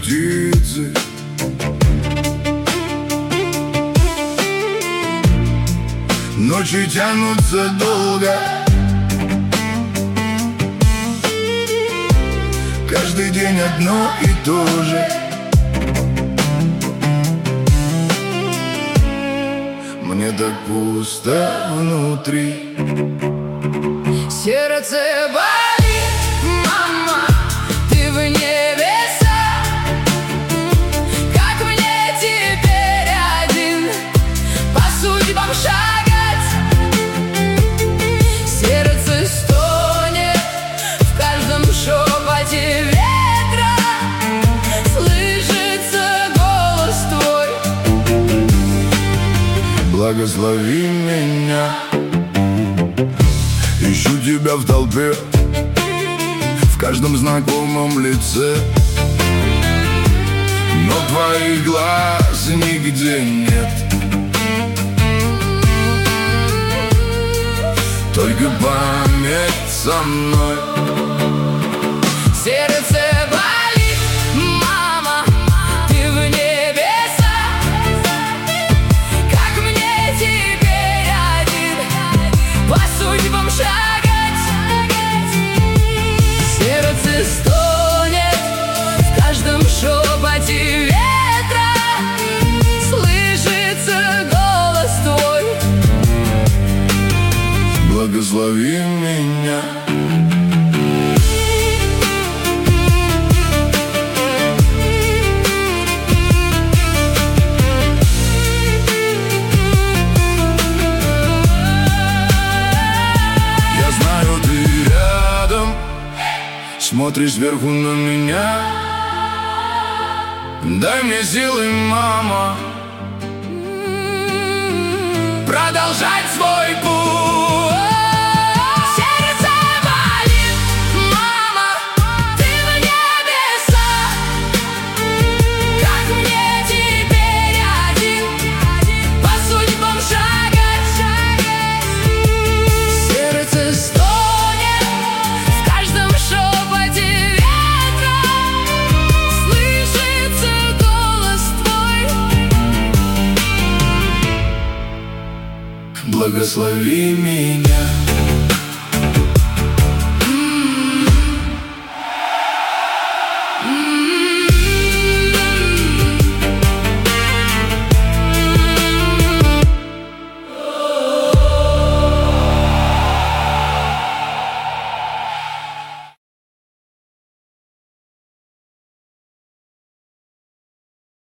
птицы. Ночи тянутся долго, каждый день одно и то же. Мне так пусто внутри. Сердце болит, мама, ты в небеса. Как мне теперь один по судьбам шагать? Сердце стонет в каждом шепоте ветра. Слышится голос твой. Благослови меня. Ищу тебя в толпе, в каждом знакомом лице, но твоих глаз нигде нет. Только память со мной. Сердце болит, мама, ты в небеса. Как мне теперь один по судьбам шагать? Сердце стонет в каждом шепоте ветра. Слышится голос твой. Благослови меня. Смотришь сверху на меня. Дай мне силы, мама, продолжать свой путь. Сердце болит, мама, ты в небеса. Как мне теперь один по судьбам шагать? Сердце стонет в каждом шепоте ветра. Слышится голос твой. Благослови меня.